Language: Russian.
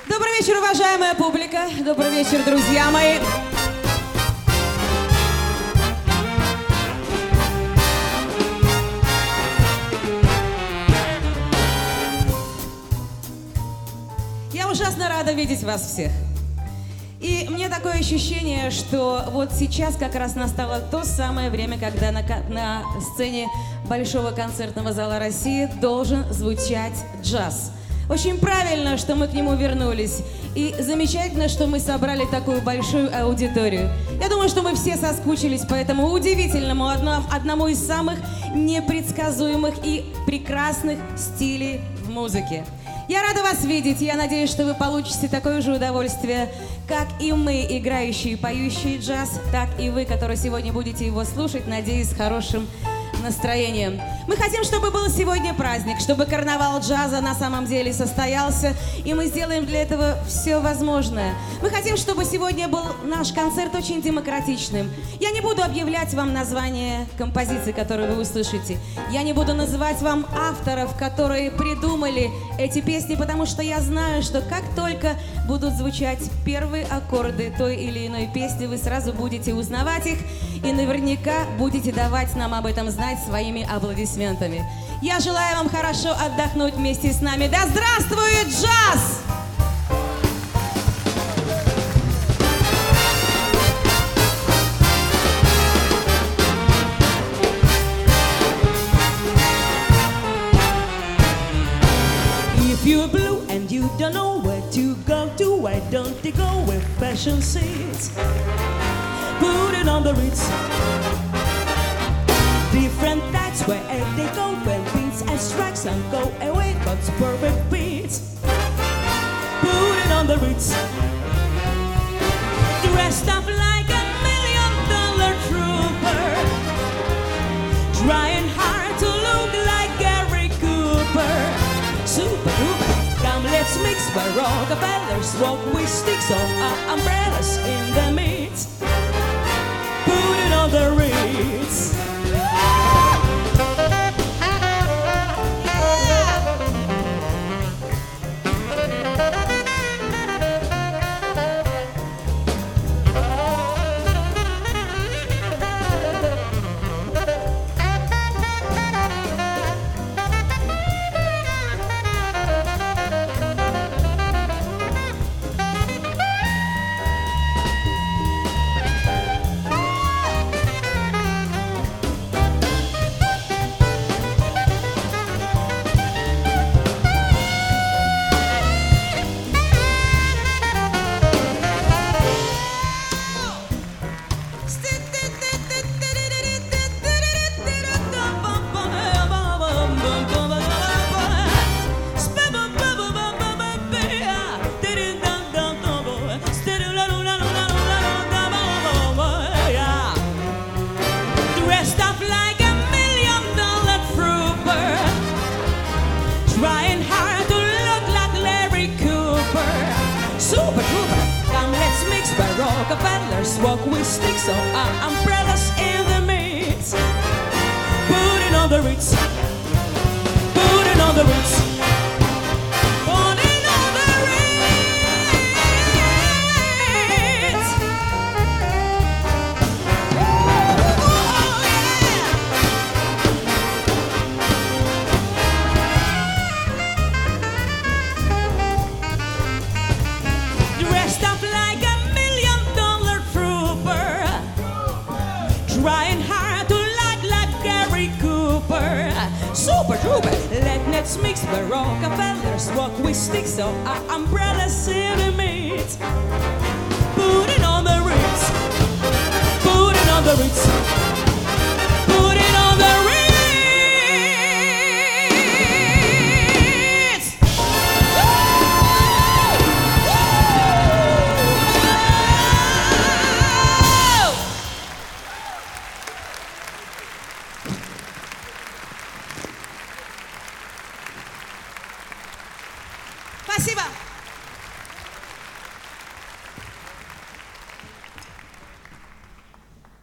Добрый вечер, уважаемая публика. Добрый вечер, друзья мои. Я ужасно рада видеть вас всех. И мне такое ощущение, что вот сейчас как раз настало то самое время, когда на сцене Большого концертного зала России должен звучать джаз. Очень правильно, что мы к нему вернулись. И замечательно, что мы собрали такую большую аудиторию. Я думаю, что мы все соскучились по этому удивительному, одному из самых непредсказуемых и прекрасных стилей в музыке. Я рада вас видеть, я надеюсь, что вы получите такое же удовольствие, как и мы, играющие и поющие джаз, так и вы, которые сегодня будете его слушать, надеюсь, с хорошим настроением. Мы хотим, чтобы был сегодня праздник, чтобы карнавал джаза на самом деле состоялся, и мы сделаем для этого все возможное. Мы хотим, чтобы сегодня был наш концерт очень демократичным. Я не буду объявлять вам название композиций, которые вы услышите. Я не буду называть вам авторов, которые придумали эти песни, потому что я знаю, что как только будут звучать первые аккорды той или иной песни, вы сразу будете узнавать их и наверняка будете давать нам об этом знать своими аплодисментами. Я желаю вам хорошо отдохнуть вместе с нами. Да здравствует джаз! If you're blue and you don't know where to go to, why don't you go where fashion sits? Put it on the Ritz. Different types wherever they go, well beats and strikes and go away, but perfect beats. Put it on the Ritz. Dressed up like $1 million trooper, trying hard to look like Gary Cooper. Super duper, come let's mix by Rockefellers, walk with sticks on our umbrellas in the midst. Put it on the Ritz. Trying hard to look like Larry Cooper. Super Cooper, come let's mix by Rockefellers, walk with sticks on our umbrellas in the midst. Put it on the Ritz. Put it on the Ritz. Put it on the Ritz. Oh, yeah. Dressed up like $1 million trooper, trying hard to look like Gary Cooper. Super trooper, let's mix by Rockefellers, walk with sticks on our umbrellas in the midst. Put it on the Ritz. Put it on the Ritz. Put it on the Ritz. Спасибо.